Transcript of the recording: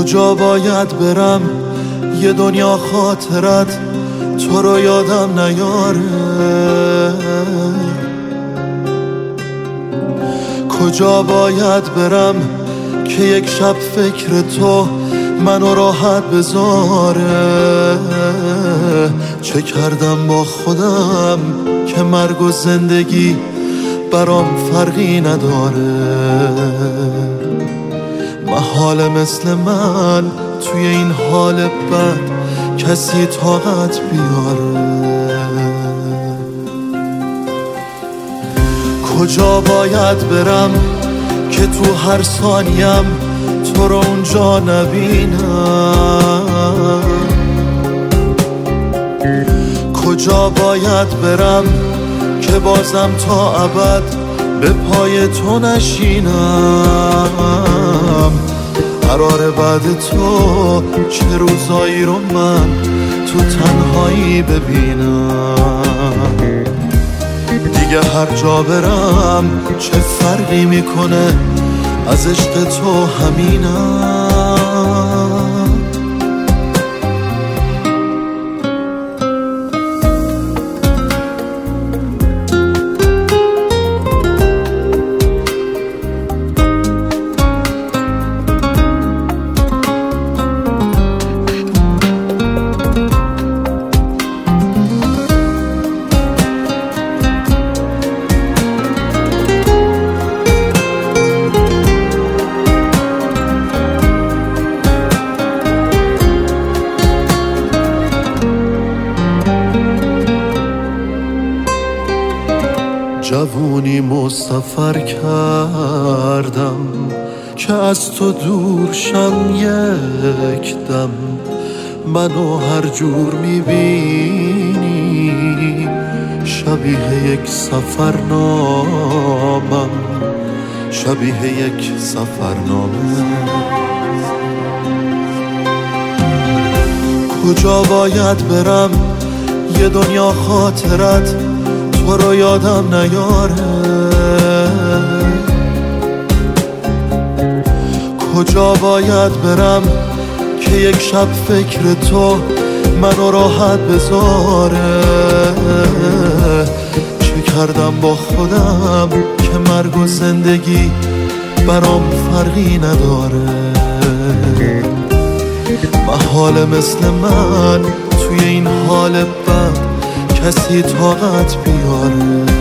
کجا باید برم یه دنیا خاطرت تو رو یادم نیاره؟ کجا باید برم که یک شب فکر تو منو راحت بذاره؟ چه کردم با خودم که مرگ و زندگی برام فرقی نداره؟ محاله مثل من توی این حال بد کسی طاقت بیاره. کجا باید برم که تو هر ثانیم تو رو اونجا نبینم؟ کجا باید برم که بازم تا ابد به پای تو نشینم؟ قراره بعد تو چه روزایی رو من تو تنهایی ببینم؟ دیگه هر جا برم چه فرقی میکنه، از عشق تو همینم. جوونی مسافر کردم که از تو دور شم یک دم. منو هر جور میبینی شبیه یک سفرنامم، شبیه یک سفرنامه. کجا باید برم یه دنیا خاطرت تو رو یادم نیاره؟ کجا باید برم که یک شب فکر تو منو راحت بذاره؟ چه کردم با خودم که مرگ و زندگی برام فرقی نداره؟ محاله مثل من توی این حال بد کسی طاقت بیاره؟